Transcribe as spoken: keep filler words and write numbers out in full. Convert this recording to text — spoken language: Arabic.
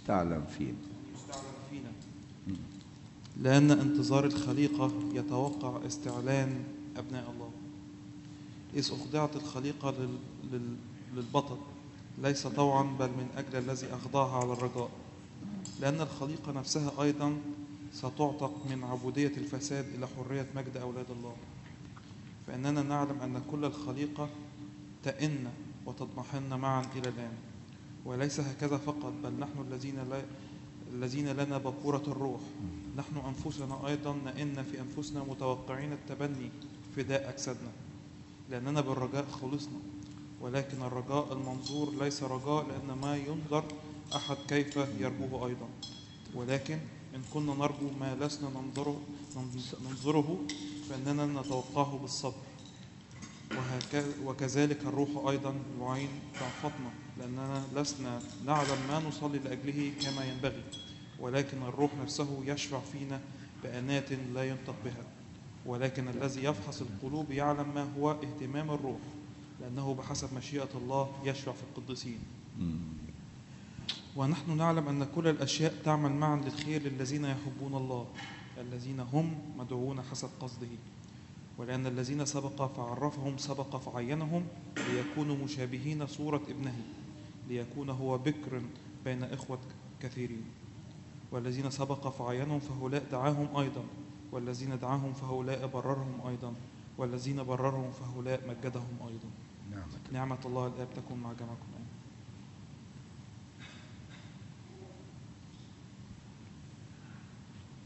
يستعلم فينا. يستعلم فينا لأن انتظار الخليقة يتوقع استعلان أبناء الله، إذ أخضعت الخليقة لل... لل... للبطل ليس طوعا بل من أجل الذي أخضعها على الرجاء، لأن الخليقة نفسها أيضا ستعتق من عبودية الفساد إلى حرية مجد أولاد الله. فإننا نعلم أن كل الخليقة تئن وتضمحن معا إلى الآن، وليس هكذا فقط بل نحن الذين لا الذين لنا بكورة الروح نحن أنفسنا أيضا نئن في أنفسنا متوقعين التبني فداء أجسادنا، لأننا بالرجاء خلصنا. ولكن الرجاء المنظور ليس رجاء، لأن ما ينظر أحد كيف يرجوه أيضا، ولكن إن كنا نرجو ما لسنا ننظره, ننظره فإننا نتوقعه بالصبر. وكذلك الروح أيضا يعين ضعفتنا، لأننا لسنا نعلم ما نصلي لأجله كما ينبغي، ولكن الروح نفسه يشفع فينا بآنات لا ينطق بها. ولكن الذي يفحص القلوب يعلم ما هو اهتمام الروح، لأنه بحسب مشيئة الله يشفع في القديسين. ونحن نعلم أن كل الأشياء تعمل معا للخير للذين يحبون الله، الذين هم مدعوون حسب قصده. ولأن الذين سبق فعرفهم سبق فعينهم ليكونوا مشابهين صورة ابنه، ليكون هو بكر بين إخوة كثيرين. والذين سبق فعينهم فهؤلاء دعاهم أيضا، والذين دعاهم فهؤلاء بررهم أيضا، والذين بررهم فهؤلاء مجدهم أيضا. نعمة الله الآب تكون مع جميعكم.